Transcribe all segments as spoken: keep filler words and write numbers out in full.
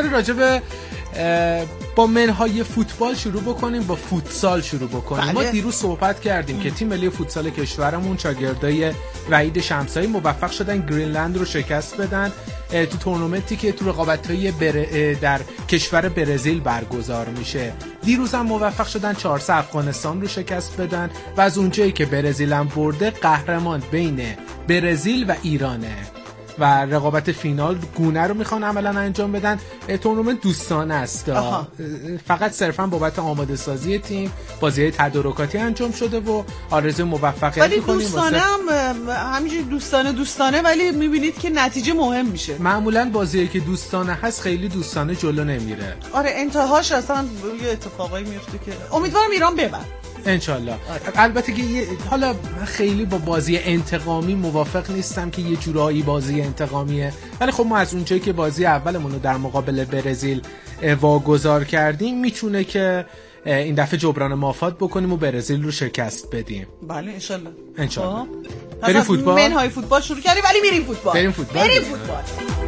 بذارید راجع به با منهای فوتبال شروع بکنیم، با فوتسال شروع بکنیم. بله. ما دیروز صحبت کردیم ام. که تیم ملی فوتسال کشورمون شاگردای وحید شمسایی موفق شدن گرینلند رو شکست بدن تو تورنمنتی که تو رقابت‌های بر... در کشور برزیل برگزار میشه. دیروز هم موفق شدن چهار سه افغانستان رو شکست بدن و از اونجایی که برزیل هم برده قهرمان بین برزیل و ایرانه و رقابت فینال گونه رو میخوان عملا انجام بدن. تورنمنت دوستانه است، فقط صرفا بابت آماده سازی تیم بازی‌های تدارکاتی انجام شده و آرزوی موفقیت می‌کنیم. ولی دوستانه هم همینجوری دوستانه دوستانه ولی میبینید که نتیجه مهم میشه. معمولا بازیایی که دوستانه هست خیلی دوستانه جلو نمیره. آره انتهاش اصلا یه اتفاقایی میفته که امیدوارم ایران ببره انشالله. البته که حالا خیلی با بازی انتقامی موافق نیستم که یه جورایی بازی انتقامیه، ولی خب ما از اونجایی که بازی اولمون رو در مقابل برزیل واگذار کردیم میتونه که این دفعه جبران مافات بکنیم و برزیل رو شکست بدیم. بله انشالله انشالله. بریم فوتبال. منهای فوتبال شروع کردیم ولی میریم فوتبال. بریم فوتبال. بریم فوتبال.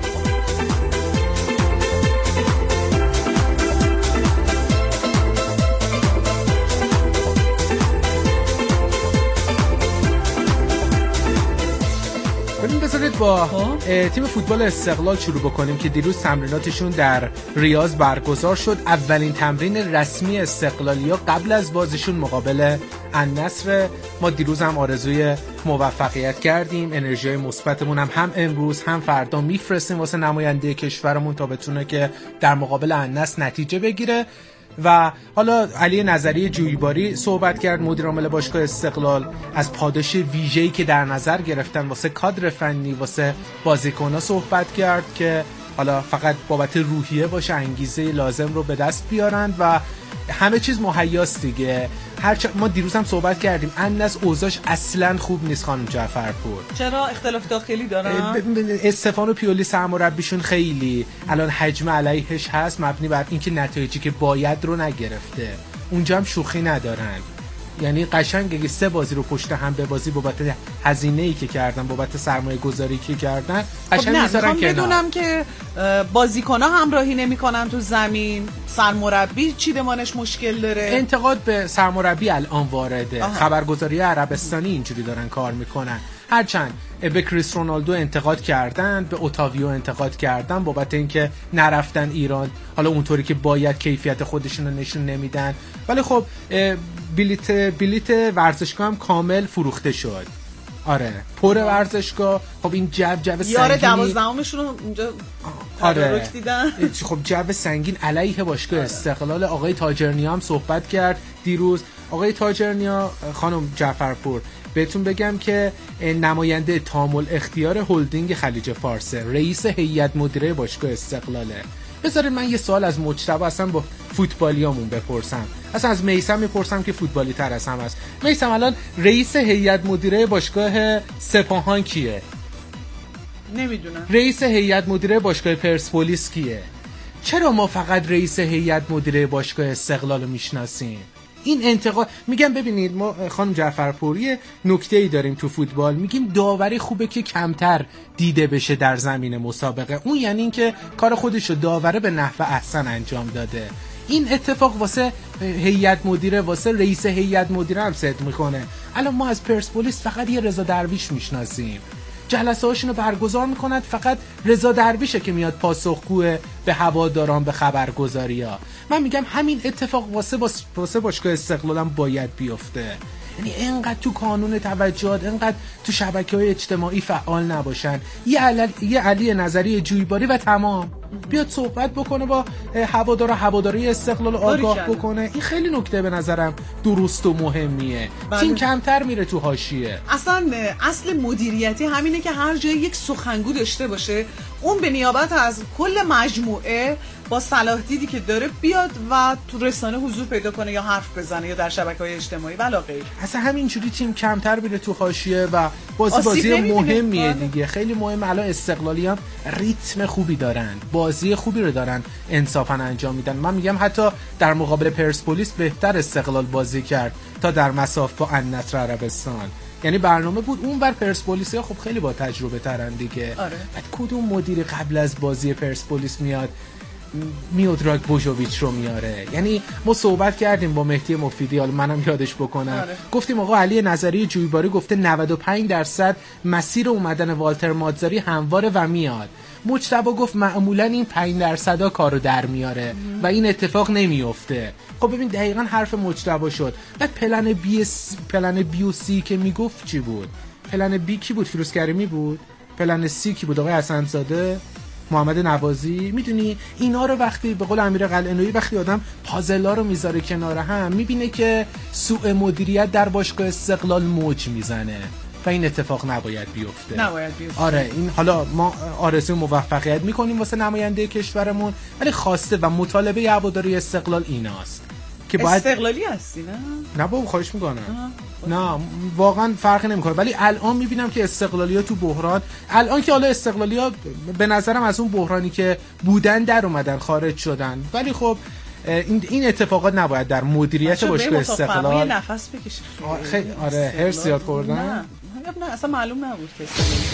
بذارید با تیم فوتبال استقلال شروع بکنیم که دیروز تمریناتشون در ریاض برگزار شد. اولین تمرین رسمی استقلالیا قبل از بازیشون مقابل النصر. ما دیروز هم آرزوی موفقیت کردیم، انرژی مثبتمون هم هم امروز هم فردا میفرستیم واسه نماینده کشورمون تا بتونه که در مقابل النصر نتیجه بگیره. و حالا علی نظری جویباری صحبت کرد، مدیر عامل باشگاه استقلال، از پاداش ویژه‌ای که در نظر گرفتن واسه کادر فنی واسه بازیکن‌ها صحبت کرد که حالا فقط بابت روحیه باشه، انگیزه لازم رو به دست بیارن و همه چیز مهیاست دیگه. هر چ... ما دیروز هم صحبت کردیم النصر اوضاعش اصلا خوب نیست خانم جعفرپور. چرا اختلاف داخلی دارن؟ ب... استفانو پیولی سرمربیشون خیلی الان حجم علیهش هست مبنی بر اینکه نتایجی که باید رو نگرفته. اونجا هم شوخی ندارن، یعنی قشنگ اگه سه بازی رو پشت هم به بازی بابت هزینه‌ای که کردن، بابت سرمایه گذاری که کردن قشنگ میذارن کنار. بدونم که بازیکن‌ها همراهی نمی‌کنن تو زمین، سرمربی چیدمانش مشکل داره. انتقاد به سرمربی الان وارده. خبرگزاری عربستانی اینجوری دارن کار میکنن. هرچند به کریس رونالدو انتقاد کردن، به اوتاویو انتقاد کردن بابت اینکه نرفتن ایران، حالا اونطوری که باید کیفیت خودشون رو نشون نمیدن، ولی خب بلیت بلیت ورزشگاه هم کامل فروخته شد. آره پر ورزشگاه. خب این جو جو سنگینی یار دوازدهمشون رو اونجا تدارک دیدن. خب جو سنگین علیه باشگاه استقلال. آقای تاجرنیا هم صحبت کرد دیروز. آقای تاجرنیا، خانم جعفرپور، بهتون بگم که نماینده تامل اختیار هلدینگ خلیج فارس، رئیس هیئت مدیره باشگاه استقلاله. بذارید من یه سوال از مجتبی اصلا با فوتبالیامون بپرسم، اصلا از میثم میپرسم که فوتبالی تر از هم است. میثم الان رئیس هیئت مدیره باشگاه سپاهان کیه؟ نمیدونم. رئیس هیئت مدیره باشگاه پرسپولیس کیه؟ چرا ما فقط رئیس هیئت مدیره باشگاه استقلال رو میشناسیم؟ این انتقاد میگم ببینید ما خانم جعفرپوری نکته‌ای داریم تو فوتبال، میگیم داوری خوبه که کمتر دیده بشه در زمین مسابقه. اون یعنی این که کار خودش رو داوره به نحو احسن انجام داده. این اتفاق واسه هیئت مدیره، واسه رئیس هیئت مدیره هم صدق میکنه. الان ما از پرسپولیس فقط یه رضا درویش میشناسیم، جلسه هاشون رو برگزار میکنن، فقط رضا درویشه که میاد پاسخگو به هواداران، به خبرگزاری ها. من میگم همین اتفاق واسه واسه باشگاه استقلال هم باید بیفته. یعنی اینقدر تو کانون توجهات، اینقدر تو شبکه‌های اجتماعی فعال نباشن. یه علی یه علی نظری جویباری و تمام بیاد صحبت بکنه با هوادارا، هواداری استقلال آگاه بکنه. این خیلی نکته به نظرم درست و مهمیه. بله. تیم کمتر میره تو حاشیه. اصلا اصل مدیریتی همینه که هر جای یک سخنگو داشته باشه، اون به نیابت از کل مجموعه با صلاح دیدی که داره بیاد و تو رسانه حضور پیدا کنه یا حرف بزنه یا در شبکه‌های اجتماعی ولا غیر. اصلا همینجوری تیم کمتر میره تو حاشیه و بازی بازی مهمیه دیگه. خیلی مهمه. الان استقلالی هم ریتم خوبی دارن، بازی خوبی رو دارن انصافا انجام میدن. من میگم حتی در مقابل پرسپولیس بهتر استقلال بازی کرد تا در مساف با النصر عربستان. یعنی برنامه بود اون بر پرسپولیس ها خب خیلی با تجربه ترن دیگه. آره. بعد کدوم مدیر قبل از بازی پرسپولیس میاد میودراگ بوژوویچ رو میاره. یعنی ما صحبت کردیم با مهدی مفیدی، حالا منم یادش بکنم، آره. گفتیم آقا علی نظری جویباری گفته نود و پنج درصد مسیر اومدن والتر مازاری همواره و میاد. مجتبی گفت معمولا این پنج درصدا کارو در میاره و این اتفاق نمیفته. خب ببین دقیقاً حرف مجتبی شد. بعد پلن بی س... پلن بی و سی که میگفت چی بود؟ پلن بی کی بود؟ فیروز کریمی بود. پلن سی کی بود؟ آقای حسن‌زاده، محمد نوازی. میدونی اینا رو وقتی به قول امیر قلعه‌نویی وقتی آدم پازلا رو میذاره کنار هم میبینه که سوء مدیریت در باشگاه استقلال موج میزنه و این اتفاق نباید بیفته. نباید بیفته. آره این حالا ما آرزوی موفقیت میکنیم واسه نماینده کشورمون، ولی خواسته و مطالبه هواداری استقلال ایناست که باید استقلالی هستی نه؟ نه بابا خواهش میکنم. نه واقعا فرقی نمیکنه، ولی الان میبینم که استقلالیا تو بحران، الان که حالا استقلالیا به نظرم از اون بحرانی که بودن در اومدن، خارج شدن، ولی خب این این اتفاقات نباید در مدیریت باشگاه استقلال. یه نفس بکشی. خیلی آره هرس زیاد خوردن. نه نه اصلا معلوم نبود که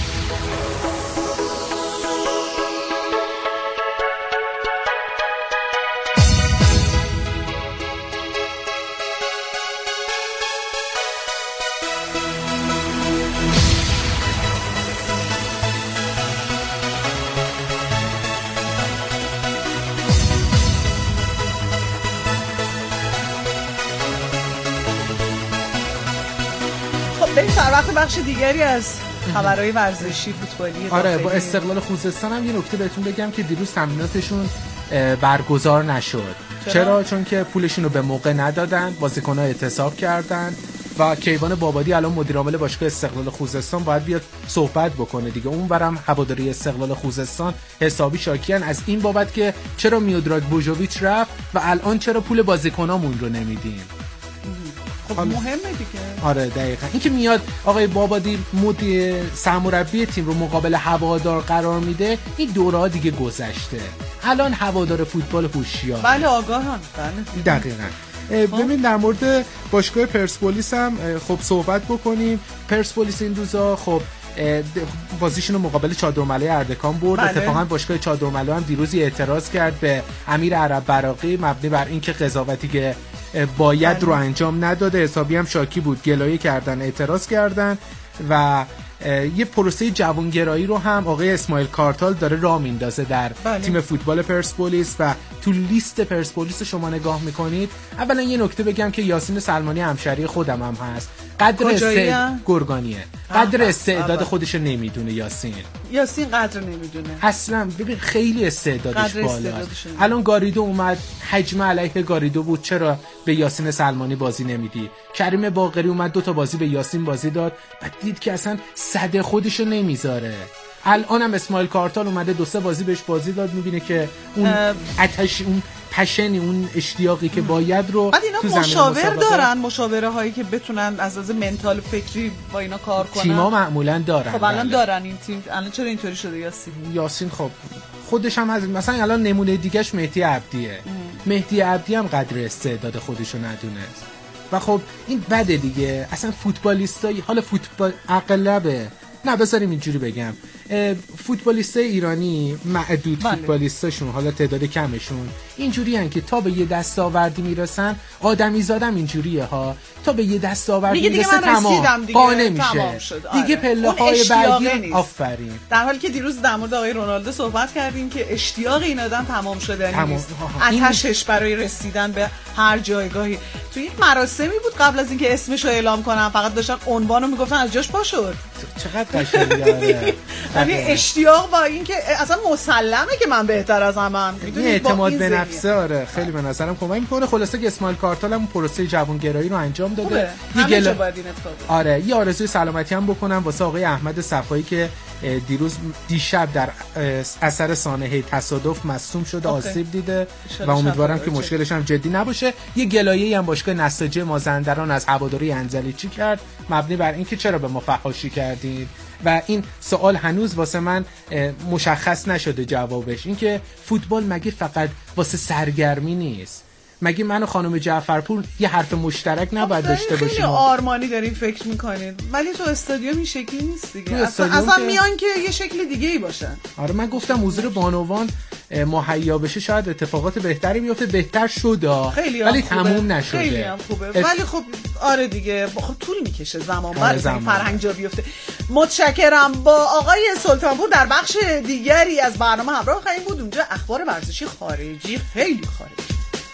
بریم سر وقت بخش دیگری از خبرهای ورزشی فوتبالی. آره با استقلال خوزستان هم یه نکته بهتون بگم که دیروز تمریناتشون برگزار نشد. چرا؟ چرا؟ چون که پولشون رو به موقع ندادن، بازیکن‌ها اعتصاب کردن و کیوان بابادی الان مدیر عامل باشگاه استقلال خوزستان باید بیاد صحبت بکنه دیگه. اونورم هواداری استقلال خوزستان حسابی شاکیان از این بابت که چرا میودراگ بوژوویچ رفت و الان چرا پول بازیکنامون رو نمیدیم. خب مهمه دیگه. آره دقیقاً این که میاد آقای بابادی مدیر سرمربی تیم رو مقابل هوادار قرار میده، این دوره‌ها دیگه گذشته. الان هوادار فوتبال هوشیار. بله آگاهن. بله دقیقاً. ببین در مورد باشگاه پرسپولیس هم خب صحبت بکنیم. پرسپولیس این روزا خب بازیشون رو مقابل چادرملای اردکان برد. بله. اتفاقا باشگاه چادرملا هم دیروز اعتراض کرد به امیر عرب براقی مبنی بر اینکه قضاوتی که باید بله. رو انجام نداده. حسابی هم شاکی بود، گلایه کردن، اعتراض کردن و یه پروسه جوانگرایی رو هم آقای اسماعیل کارتال داره راه میندازه در بله. تیم فوتبال پرسپولیس و تو لیست پرسپولیس شما نگاه میکنید. اولا یه نکته بگم که یاسین سلمانی همشهری خودم هم هست. قدر استعداد گرگانیه. قدر استعداد خودش نمیدونه یاسین. یاسین قدر نمیدونه. اصلا ببین خیلی استعدادش بالاست. الان گاریدو اومد، حجم علیه گاریدو بود، چرا به یاسین سلمانی بازی نمیدی؟ کریم باقری اومد دو تا بازی به یاسین بازی داد، بعد دید که اصلا صد خودشو نمیذاره. الان هم اسماعیل کارتال اومده دو سه بازی بهش بازی داد، میبینه که اون آتش، اون پشنی، اون اشتیاقی که باید رو بعد اینا مشاور دارن، مشاوره هایی که بتونن از از منتال فکری با اینا کار کنن. تیم‌ها معمولا دارن. خب الان دارن این تیم. الان چرا اینطوری شده یاسین؟ یاسین خب خودش هم از مثلا الان نمونه دیگهش مهدی عبدیه. ام. مهدی عبدی هم قدر استعداد خودشو ندونست و خب این بده دیگه. اصلا فوتبالیستای حالا فوتبال اغلبه، نه بذاریم اینجوری بگم، فوتبالیستای ایرانی معدود بله. فوتبالیستاشون حالا تعداد کمشون اینجوری هن که تا به یه دستاوردی میرسن، آدمی زادم اینجوریه ها، تا به یه دستاوردی میرسه تمام قانع میشه دیگه. پله های بعدی آفرین. در حالی که دیروز در مورد آقای رونالدو صحبت کردیم که اشتیاق این آدم تمام شده نیست، آتشش برای رسیدن به هر جایگاهی. تو یک مراسمی بود قبل از اینکه اسمش رو اعلام کنم فقط داشتن عنوانو میگفتن از جاش پا شد. چقدر قشنگه. یعنی اشتیاق با این که اصلا مسلمه که من بهتر از همم. میدونید اعتماد به نفسه آره خیلی به نظرم کمک میکنه. خلاصه که اسماعیل کارتال هم پروسه جوانگرایی رو انجام داده. همه جا باید این اتفاق. آره یه آرزوی سلامتی هم بکنم واسه آقای احمد صفایی که دیروز دیشب در اثر سانحه تصادف مصدوم شده، آسیب دیده و امیدوارم که مشکلش هم جدی نباشه. یه گلایه‌ای هم باشگاه نساجی مازندران از هواداری انزلیچی کرد مبنی بر اینکه چرا به ما فحاشی کردید و این سوال هنوز واسه من مشخص نشده جوابش. اینکه فوتبال مگه فقط واسه سرگرمی نیست؟ مگه من و خانم جعفرپور یه حرف مشترک نباید داشته باشیم؟ خیلی آرمانی دارین فکر میکنید ولی تو استادیوم این شکلی نیست دیگه. اصلا, اصلا میان که یه شکل دیگه ای باشن. آره من گفتم حضور بانوان مهیا بشه شاید اتفاقات بهتری بیفته. بهتر شد ولی تموم نشده. خیلی هم خوبه ات... ولی خب آره دیگه خب طول میکشه زمان بعد این فرهنگ جا بیفته. متشکرم. با آقای سلطانپور در بخش دیگری از برنامه همراه خواهیم بود. اونجا اخبار ورزشی خارجی خیلی خارجی.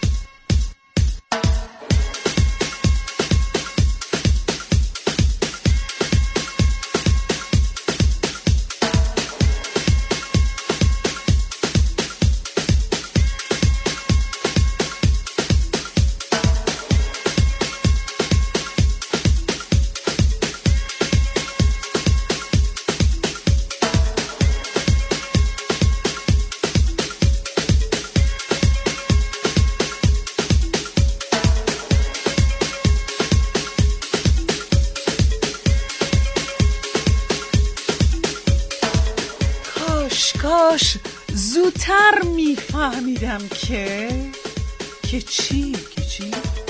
کاش زودتر میفهمیدم که که چی که چی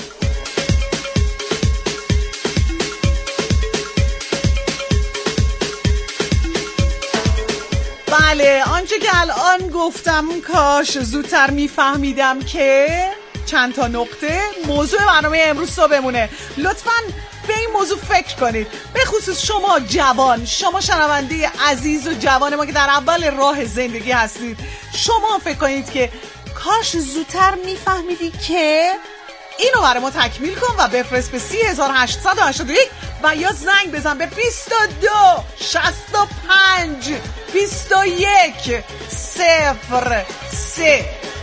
بله آنچه که الان گفتم کاش زودتر میفهمیدم که چند تا نقطه موضوع برنامه امروز رو بمونه. لطفاً به این موضوع فکر کنید، به خصوص شما جوان، شما شنونده عزیز و جوان ما که در اول راه زندگی هستید، شما فکر کنید که کاش زودتر میفهمیدی که اینو برای ما تکمیل کن و بفرست به سی هزار و هشتصد و هشتاد و یک و یا زنگ بزن به بیست و دو شصت و پنج بیست و یک صفر سه.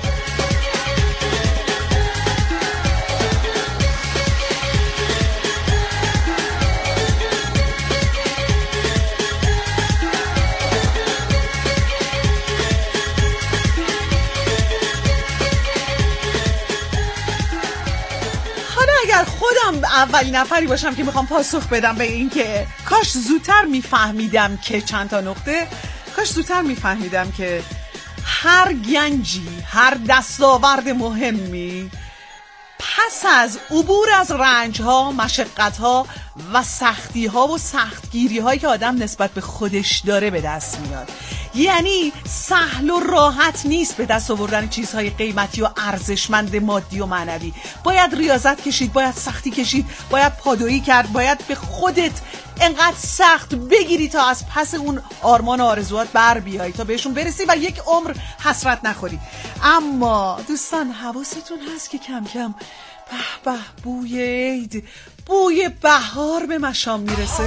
خودم اولین نفری باشم که میخوام پاسخ بدم به این که کاش زودتر میفهمیدم که چند تا نقطه کاش زودتر میفهمیدم که هر گنجی، هر دستاورد مهمی پس از عبور از رنج‌ها، مشقت‌ها و سختی‌ها و سختگیری‌هایی که آدم نسبت به خودش داره به دست میاد. یعنی سهل و راحت نیست به دست آوردن چیزهای قیمتی و ارزشمند مادی و معنوی. باید ریاضت کشید، باید سختی کشید، باید پادویی کرد، باید به خودت انقدر سخت بگیری تا از پس اون آرمان و آرزوات بر بیایی، تا بهشون برسی و یک عمر حسرت نخوری. اما دوستان حواستون هست که کم کم به به بوی عید، بوی بهار به مشام میرسه.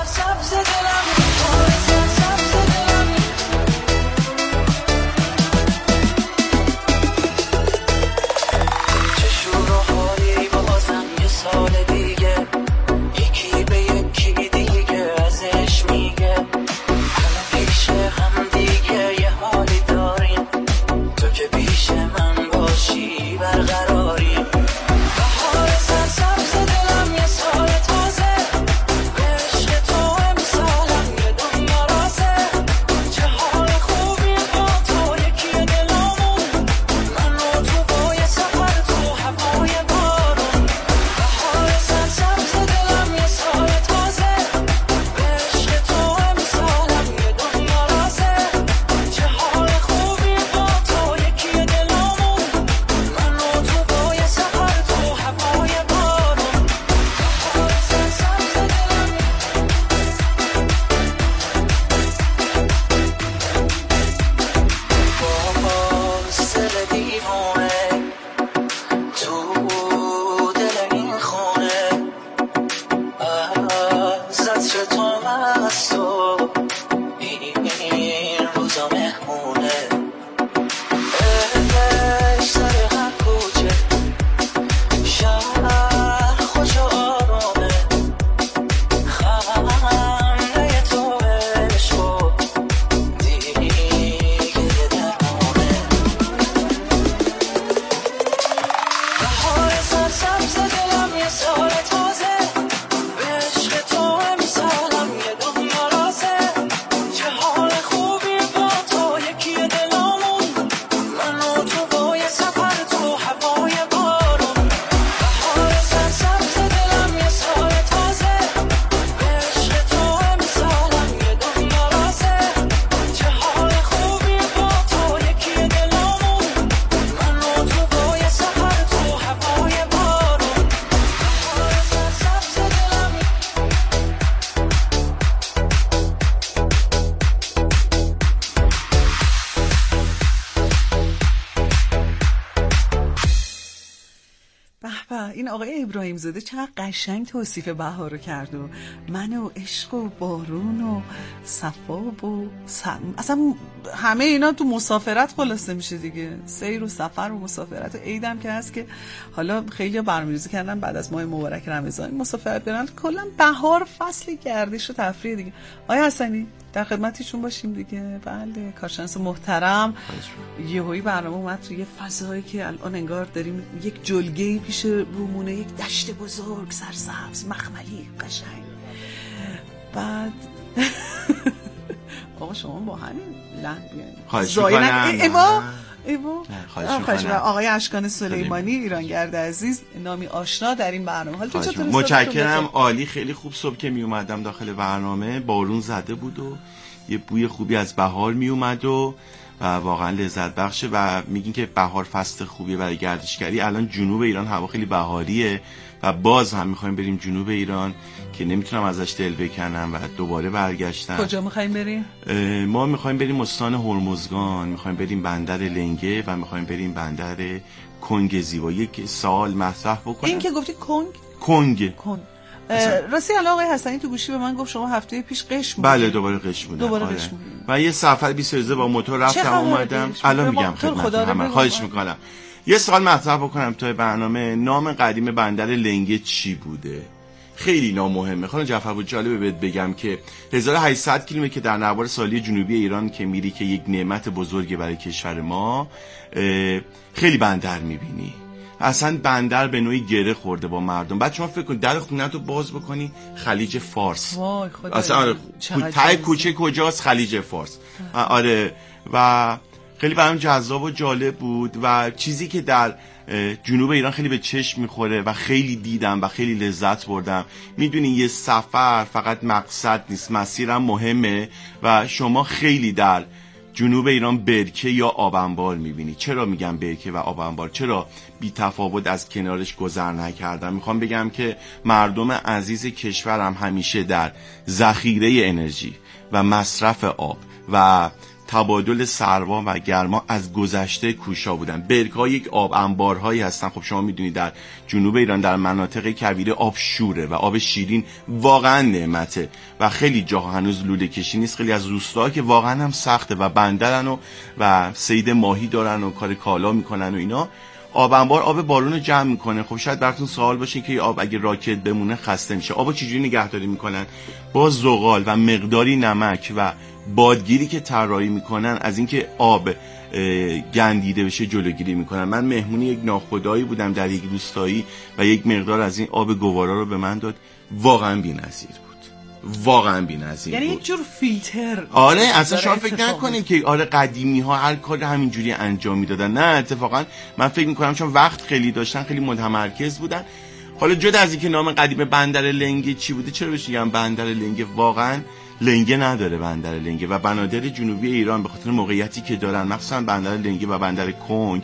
سال دیگه یکی به یکی دیگه ازش میگه همه پیش هم دیگه یه حالی داریم، تو که پیش من باشی برقراریم. بهار سرسبز دلم یه سال تازه، به عشق تو امسالم یه دنیا به این آقای ابراهیم زاده چقدر قشنگ توصیف بهار رو کرد و من و عشق و بارون و صفا و سم... اصلا همه اینا تو مسافرت خلاصه میشه دیگه، سیر و سفر و مسافرت و عیدم که هست که حالا خیلی برنامه‌ریزی کردن بعد از ماه مبارک رمضان مسافرت برن. کلا بهار فصل گردش و تفریح دیگه. آقای حسنی در خدمتیشون باشیم دیگه. بله کارشناس محترم، یهویی برنامه اومد تو یه فضایی که الان انگار داریم یک جلگه‌ای پیش رومونه، یک دشت بزرگ سرسبز مخملی قشنگ. بعد آقا شما با همین لحن بیاین خواهش می‌کنم. ایوا ایوا خواهش می‌کنم. آقای اشکان سلیمانی ایرانگرد عزیز، نامی آشنا در این برنامه. حال تو چطور؟ متشکرم، عالی. خیلی خوب. صبح که می اومدم داخل برنامه بارون زده بود و یه بوی خوبی از بهار می اومد و و واقعا لذت بخشه و میگین که بهار فصل خوبیه برای گردشگری. الان جنوب ایران هوا خیلی بهاریه و باز هم میخوایم بریم جنوب ایران که نمیتونم ازش دل بکنم و دوباره برگشتم. کجا میخوایم بریم؟ ما میخوایم بریم استان هرمزگان، میخوایم بریم بندر لنگه و میخوایم بریم بندر کنگ زیبا. یک سوال مطرح بکنم. این که گفتی کنگ؟ کنگ. کنگ. راستی الان آقای حسنی تو گوشی به من گفت شما هفته پیش قش بودید. بله دوباره قش بودم. دوباره آره. قش بودید. من یه سفر بیست روزه با موتور رفتم اومدم. الان میگم خدمتتون. خواهش میکنم. یه سوال مطرح بکنم توی برنامه. نام قدیم بندر لنگه چی بوده؟ خیلی نام مهمه. خانم جعفر بود جالبه بهت بگم که هزار و هشتصد کیلومتر که در نوار ساحلی جنوبی ایران که میری که یک نعمت بزرگه برای کشور ما، خیلی بندر میبینی. اصلا بندر به نوعی گره خورده با مردم. بعد شما فکر کن در خونه‌تو باز بکنی خلیج فارس. وای خدا. اصلا آره تای کوچه کجاست؟ خلیج فارس. آره و خیلی برام جذاب و جالب بود و چیزی که در جنوب ایران خیلی به چشم میخوره و خیلی دیدم و خیلی لذت بردم. میدونی یه سفر فقط مقصد نیست، مسیرم مهمه و شما خیلی در جنوب ایران برکه یا آب انبار میبینی. چرا میگم برکه و آب انبار؟ چرا بی تفاوت از کنارش گذر نکردم؟ میخوام بگم که مردم عزیز کشورم همیشه در ذخیره انرژی و مصرف آب و تبادل سرما و گرما از گذشته کوشا بودن. برکه‌ها یک آب انبارهایی هستن. خب شما میدونید در جنوب ایران در مناطق کویره آب شوره و آب شیرین واقعا نعمته و خیلی جاها هنوز لوله کشی نیست. خیلی از روستاها که واقعا هم سخته و بندرن و و صید ماهی دارن و کار کالا میکنن و اینا. آب انبار آب بارون رو جمع میکنه. خب شاید براتون سوال باشه که آب اگه راکت بمونه خسته میشه. آبو چجوری نگهداری میکنن؟ با زغال و مقداری نمک و بادگیری که طراحی میکنن از اینکه آب گندیده بشه جلوگیری میکنن. من مهمونی یک ناخدایی بودم در یک روستایی و یک مقدار از این آب گوارا رو به من داد. واقعا بی‌نظیر بود. واقعا بی‌نظیر یعنی بود. یک جور فیلتر. آره اصلا شما فکر نکنید که آره قدیمی ها هر کار همینجوری انجام میدادن. نه اتفاقا من فکر میکنم چون وقت خیلی داشتن خیلی متمرکز بودن. حالا جدا از اینکه نام قدیم بندر لنگه چی بوده، چرا بهش میگم بندر لنگه؟ واقعا لنگه نداره بندر لنگه و بنادر جنوبی ایران به خاطر موقعیتی که دارن، مخصوصا بندر لنگه و بندر کنگ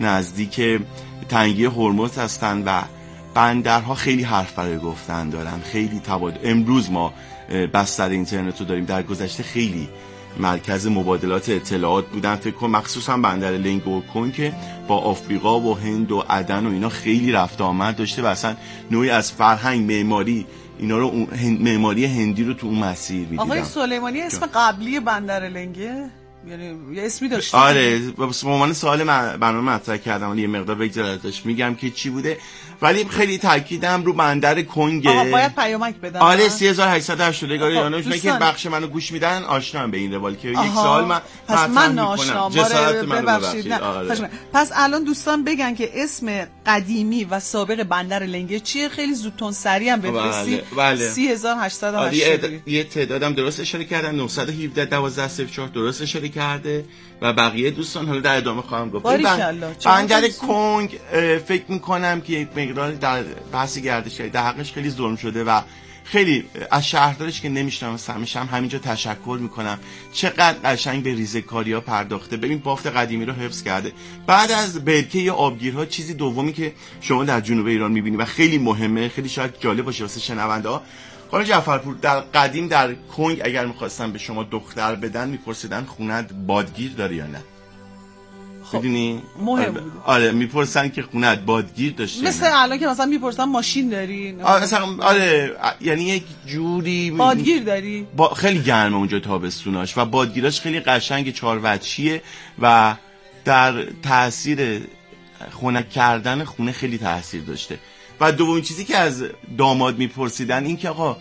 نزدیک تنگی هرمز هستن و بندرها خیلی حرف برای گفتن دارن، خیلی تبادل. امروز ما بستر اینترنت رو داریم، در گذشته خیلی مرکز مبادلات اطلاعات بودن. فکر کنم مخصوصا بندر لنگه و کنگ که با آفریقا و هند و عدن و اینا خیلی رفت آمد داشته و اصلا نوعی از فرهنگ معماری اینا رو معماری هندی رو تو اون مسیر می‌دیدم. آقای سلیمانی اسم قبلی بندر لنگه یعنی یه اسمی داشته؟ آره به عنوان سوال برنامه مطرح کردم ولی یه مقدار بگذارتش میگم که چی بوده، ولی خیلی تاکیدم رو بندر کنگ. آقا باید پیامک بدم. آره سه هزار و هشتصد و هشتاد ایرانوش من که بخش منو گوش میدن آشنام به این روال که یک سوال من پس من ناآشنام. جسارت منو ببخشید. آره. پس الان دوستان بگن که اسم قدیمی و سابق بندر لنگه چیه؟ خیلی زودتون سریع هم بفرستید. بله. سه هزار و هشتصد و هشتاد. یه تعدادم درست اشاره کردن نهصد و هفده دوازده صفر چهار درست اشاره کرده و بقیه دوستان حالا در ادامه خواهم گفت. بندر کنگ فکر میکنم که یک مقدار در بحث گردشگری در حقش خیلی ظلم شده و خیلی از شهردارش که نمیشناسمش هم همینجا تشکر میکنم. چقدر قشنگ به ریزه‌کاری‌ها پرداخته. ببین بافت قدیمی رو حفظ کرده. بعد از برکه یا آبگیرها چیزی دومی که شما در جنوب ایران میبینی و خیلی مهمه، خیلی شاید جالب باشه واسه شنونده‌ها. خانم جعفرپور در قدیم در کنگ اگر میخواستن به شما دختر بدن میپرسیدن خونت بادگیر داره یا نه؟ میدونی مهم بود. آره میپرسن که خونت بادگیر داشته، مثل الان که مثلا میپرسن ماشین داری؟ آره مثلا آره یعنی یک جوری بادگیر داری؟ با خیلی گرمه اونجا تابستوناش و بادگیراش خیلی قشنگ چهار وجهیه و در تاثیر خنک کردن خونه خیلی تاثیر داشته. و دومین چیزی که از داماد میپرسیدن این که آقا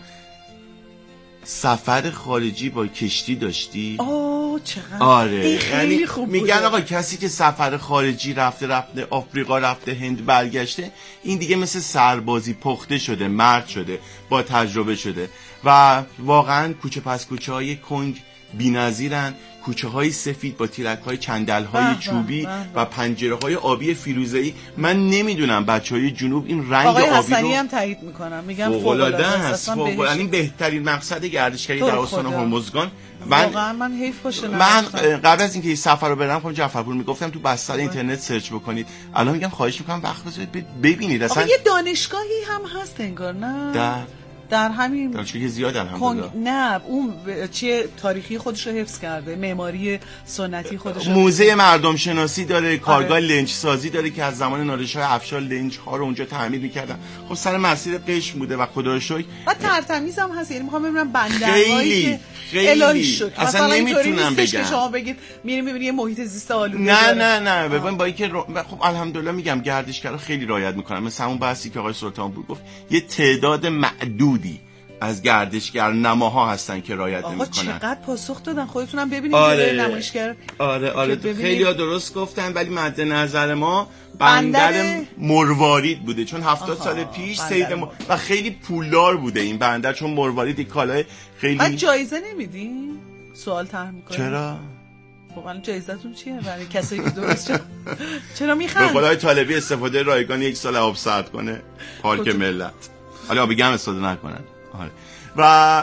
سفر خارجی با کشتی داشتی؟ آه چقدر آره خیلی یعنی خوب میگن بوده. آقا کسی که سفر خارجی رفته رفته آفریقا رفته هند برگشته این دیگه مثل سربازی پخته شده، مرد شده، با تجربه شده. و واقعا کوچه پس کوچه های کنگ بی‌نظیرن، کوچه های سفید با تیرک های چندل های چوبی و پنجره های آبی فیروزه‌ای. من نمیدونم بچه های جنوب این رنگ آقای آبی حسنی رو هم تایید میکنم، میگم فوق‌العاده است. است، فوق‌العاده. این بهترین مقصد گردشگری تو در رو استان خدا. هرمزگان. واقعا من حیف باشه من نرفتم. قبل از اینکه این سفر رو برم خب جعفرپور میگفتم تو بستر اینترنت سرچ بکنید، الان میگم خواهش میکنم وقت بذارید ببینید. آقا اصلا یه دانشگاهی هم هست انگار نه؟ در در همین دانشگاهی زیاد کنگ... الحمدلله. نه اون ب- چیه تاریخی خودش رو حفظ کرده، معماری سنتی خودش رو موزه مردم شناسی داره، کارگاه آره. لنج سازی داره که از زمان نادرشاه افشار لنج ها رو اونجا تعمیر میکردن. خب سر مسیر قشم بوده و خدا رو شکر و ترتمیز هم هست. یعنی میخوام ببینم بندرهایی خیلی که خیلی الهی شد اصلا مثلا اینطوری نمیتونم نیستش که بگم. شما بگید میریم میبینی یه محیط زیست آلوده نه داره. نه نه ببین با اینکه رو... خب الحمدلله میگم گردشگرا خیلی رعایت میکنن. مثلا اون بحثی که آقای سلطانپور گفت یه تعداد معدودی از گردشگر نماها هستن که رعایت آقا نمیکنن. چقدر پاسخ دادن خودتونم ببینید. آره. آره. نمایشگر آره آره ببینید. خیلی ها درست گفتن ولی مد نظر ما بندر, بندر مروارید بوده چون هفتاد آها. سال پیش بندر سید م... و خیلی پولدار بوده این بندر چون مروارید یک کالای خیلی. بعد جایزه نمیدین؟ سوال طرح میکنید. چرا؟ خب الان جایزتون چیه برای کسایی که درست چرا چرا به میخند؟ قولای طالبی استفاده رایگان یک سال آب سرد کنه پارک کجا؟ ملت. حالا آبی گرم استفاده نکنن. آره. و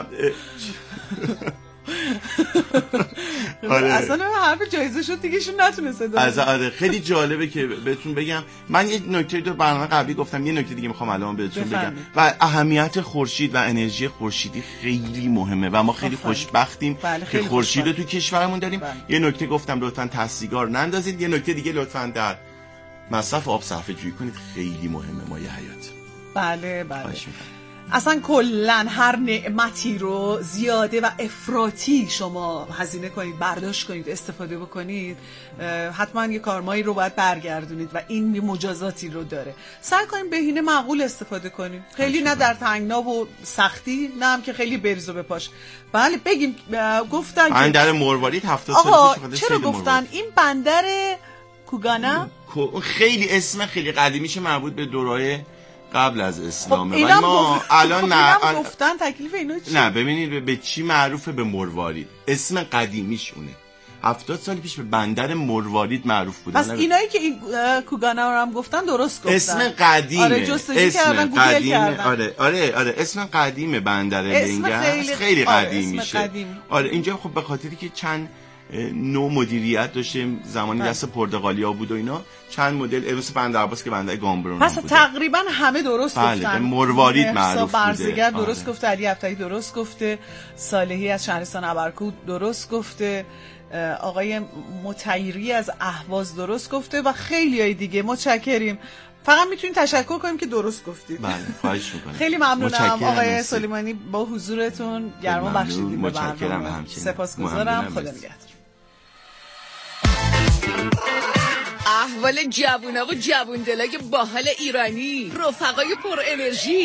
آره. اصلا حرف جایزه شد دیگه شون نتونسته از آره خیلی جالبه که بهتون بگم. من یه نکته تو برنامه قبلی گفتم یه نکته دیگه میخوام الان بهتون بگم و اهمیت خورشید و انرژی خورشیدی خیلی مهمه و ما خیلی خوشبختیم بله که خورشید رو تو کشورمون داریم. بله. یه نکته گفتم لطفاً تصدیگار نندازید. یه نکته دیگه لطفاً در مصرف آب صرفه جویی کنید، خیلی مهمه مایه حیات. بله بله. اصلا کلن هر نعمتی رو زیاده و افراطی شما هزینه کنید، برداشت کنید، استفاده بکنید، حتما یه کارمایی رو باید برگردونید و این مجازاتی رو داره. سعی کنید بهینه معقول استفاده کنید، خیلی نه در تنگنا و سختی، نه هم که خیلی بریز و بپاش. بله بگیم گفتن که بندر مروارید هفتاد سال پیش چرا گفتن این بندر کوگانا خیلی اسم خیلی قدیمیشه، مربوط به دورای قبل از اسلامه. ولی ما الان نه خب گفتن تکلیف اینا چی؟ نه ببینید به چی معروفه، به مروارید. اسم قدیمیش اونه. هفتاد سال پیش به بندر مروارید معروف بوده. پس اینایی که این کوگانا رو هم گفتن درست گفتن. اسم قدیمه. آره جستجو کردن، گوگل کردن. آره آره آره اسم قدیمه بندر لنگرهه. خیلی, خیلی قدیم میشه. قدیم. آره اینجا خب به خاطری که چند نوع مدیریت داشته، زمانی دست پرتغالیا بود و اینا، چند مدل مثل بندر عباس که بندر گامبرون پس بوده. تقریبا همه درست بله گفتن. مروارید معروف بوده. برزگر درست گفته، علی ابطحی درست گفته، صالحی از شهرستان ابرکود درست گفته، آقای مطیری از اهواز درست گفته و خیلی های دیگه. متشکریم. فقط میتونید تشکر کنیم که درست گفتید. بله خواهش میکنم. خیلی ممنونم آقای سلیمانی، با حضورتون گرما بخشیدید به برنامه. سپاسگزارم. خدا نگهدار. احوال جوونا و جووندلای باحال ایرانی، رفقای پر انرژی،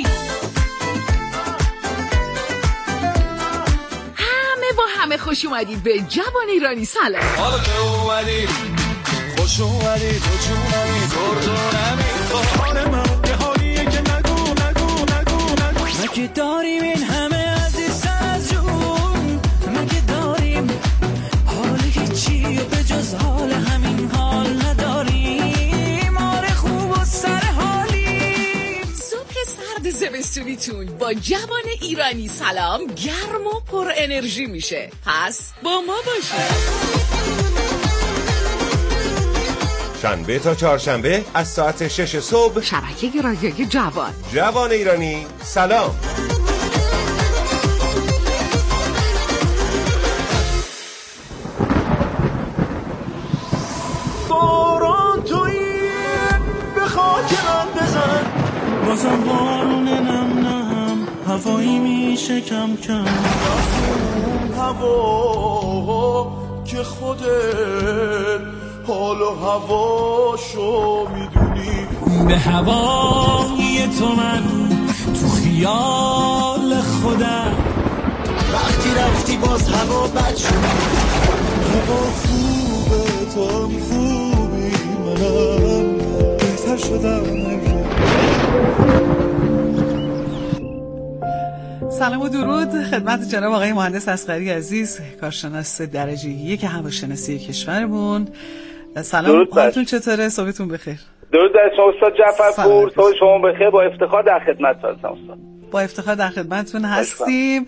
همه با همه خوش اومدید به جوان ایرانی. سلام. حالا که اومدید خوش اومدید خوش اومدید گردونمی خواهان من که حالیه که نگو نگو نگو نگو مگه داریم این همه عزیز از جون، مگه داریم حال هیچی به جز حال همین حال نداریم، آره خوب و سر حالیم. صبح سرد زمستونیتون با جوان ایرانی سلام گرم و پر انرژی میشه، پس با ما باشید. شنبه تا چهارشنبه از ساعت شش صبح شبکه رادیوی جوان جوان ایرانی سلام. با بازم بارون نم نم هوایی میشه کم کم رفتون هوا که خودت حال و هواشو میدونی به هوای تو من تو خیال خودم وقتی رفتی باز هوا بد شد هوا خوبه تو هم خوبی منم بهتر شدم. سلام و درود خدمت جناب آقای مهندس اصغری عزیز، کارشناس درجه یک هواشناسی کشورمون. سلام، حالتون چطوره؟ صبحتون بخیر. درود بر شما استاد جعفرپور، صبح شما بخیر. با افتخار در خدمت هستم استاد. با افتخار در خدمتتون هستیم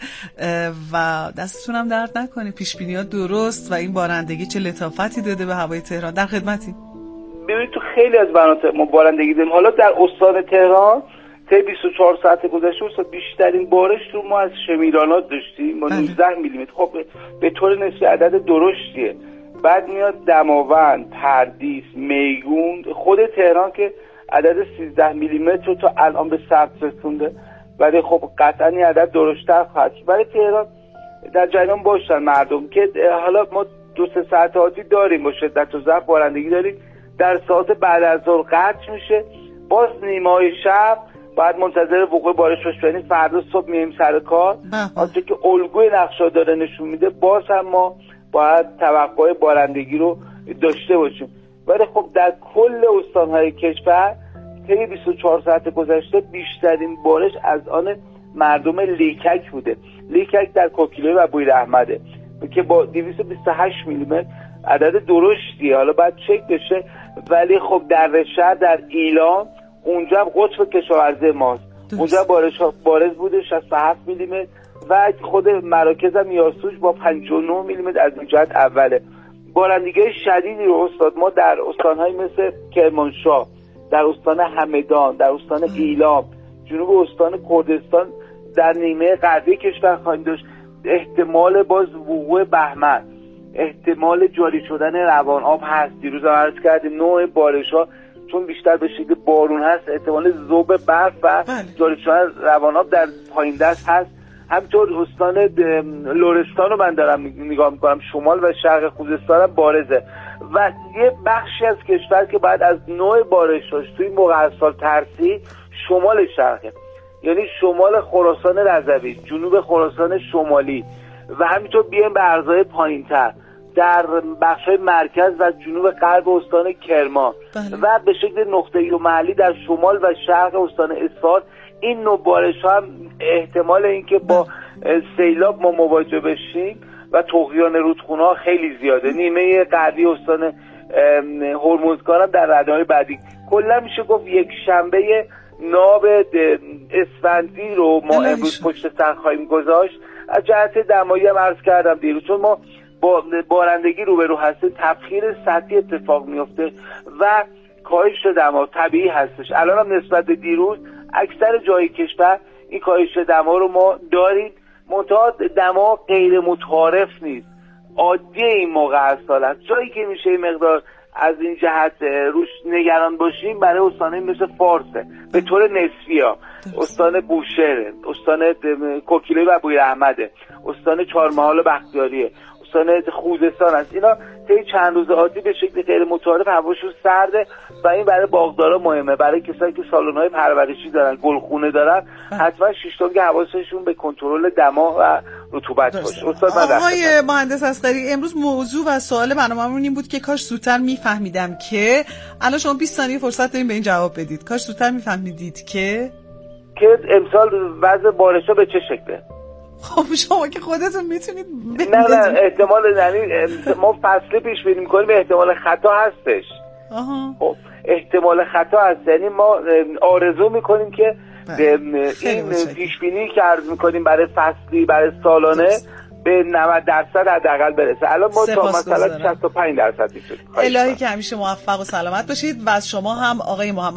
و دستتون هم درد نکنه. پیش بینیات درست و این بارندگی چه لطافتی داده به هوای تهران. در خدمتیم. ببینید تو خیلی از مناطق ما بارندگی داریم. حالا در استان تهران طی بیست و چهار ساعت گذشته استاد بیشترین بارش رو ما از شمیرانات داشتیم با نوزده میلیمتر. خب به طور نسبی عدد درشتیه. بعد میاد دماوند، پردیس، میگون، خود تهران که عدد سیزده میلیمتر رو تا الان به ثبت رسونده، ولی خب قطعا این عدد درشت‌تر خواهد شد. برای تهران در جریان باشن مردم که حالا ما دو سه ساعت آتی داریم با شدت و ضعف بارندگی داریم. در ساعت بعد از ظهر قطع میشه، باز نیمه‌های شب بعد منتظر وقوع بارش باش. یعنی فردا صبح میایم سر کار، آنچه که الگوی نقشه داره نشون میده باز هم ما باید توقع بارندگی رو داشته باشیم. ولی خب در کل استان‌های کشور طی بیست و چهار ساعت گذشته بیشترین بارش از آن مردم لیکک بوده. لیکک در کوکیلویه و بویراحمده که با دویست و بیست و هشت میلیمتر عدد درشتیه. حالا باید چک بشه، ولی خب در شهر در ایلام اونجا هم قطب کشاورزی ماست، اونجا بارش ها بارز بوده شصت و هفت میلیمتر و خود مراکز هم یاسوج با پنجاه و نه میلیمتر از این جهت اوله. بارندگی شدیدی رو استاد ما در استان‌های مثل کرمانشاه، در استان همدان، در استان ایلام، جنوب استان کردستان، در نیمه غربی کشور خواهیم داشت. احتمال باز وقوع بهمن، احتمال جاری شدن روان آب هست. دیروز هم عرض کردیم نوع بارش‌ها چون بیشتر به شکل بارون هست، احتمال ذوب برف و جاری شدن روان آب در پایین دست هست. همینطور استان لرستان رو من دارم نگاه میکنم، شمال و شرق خوزستان هم بارزه و یه بخشی از کشور که بعد از نوع بارشاش توی موقع از سال ترسی شمال شرقه، یعنی شمال خراسان رضوی، جنوب خراسان شمالی و همینطور بیایم به ارزهای پایین‌تر در بخش‌های مرکز و جنوب غرب استان کرمان بله. و به شکل نقطه‌ای و محلی در شمال و شرق استان اصفهان. این نوع بارش‌ها هم احتمال اینکه با سیلاب ما مواجه بشیم و طغیان رودخونه‌ها خیلی زیاده. نیمه غربی استان هرمزگان هم در رده‌های بعدی. کلا میشه گفت یک شنبه ناب اسفندی رو ما امروز پشت سر خواهیم گذاشت. از جهت دمایی هم عرض کردم دیروز، چون ما با بارندگی روبرو هستیم، تبخیر سطحی اتفاق میفته و کاهش دما طبیعی هستش. الان هم نسبت به دیروز اکثر جای کشور این کاهش دما رو ما داریم، منتها دما غیر متعارف نیست، عادی این موقع از سال است. جایی که میشه این مقدار از این جهت روش نگران باشیم برای استانه مثل فارسه به طور نسبی ها، استان بوشهر، استان کوکیلویه و بویراحمده، استان چهارمحال و بختیاریه، استان خوزستان است. اینا طی چند روز آتی به شکل غیر متعارف هواشون سرده و این برای باغدارا مهمه، برای کسایی که سالن‌های پرورشی دارن، گلخونه دارن، حتما شش که حواسشون به کنترل دما و رطوبت باشه. استاد آقای مهندس اصغری، امروز موضوع و سوال برنامه‌مون این بود که کاش زودتر میفهمیدم که الان شما بیست ثانیه فرصت دارین به این جواب بدید. کاش زودتر میفهمیدید که که امسال وضع بارش‌ها به چه شکله. خب شما که خودتون میتونید نه نه احتمال یعنی ما فصلی پیش بینی می‌کنیم، احتمال خطا هستش. آها. خب احتمال خطا هست، یعنی ما آرزو می‌کنیم که این پیش بینی که عرض می‌کنیم برای فصلی، برای سالانه به نود درصد حداقل برسه. الان ما تا مثلا شصت و پنج درصد می‌شیم. الهی که همیشه موفق و سلامت باشید و از شما هم آقای محمد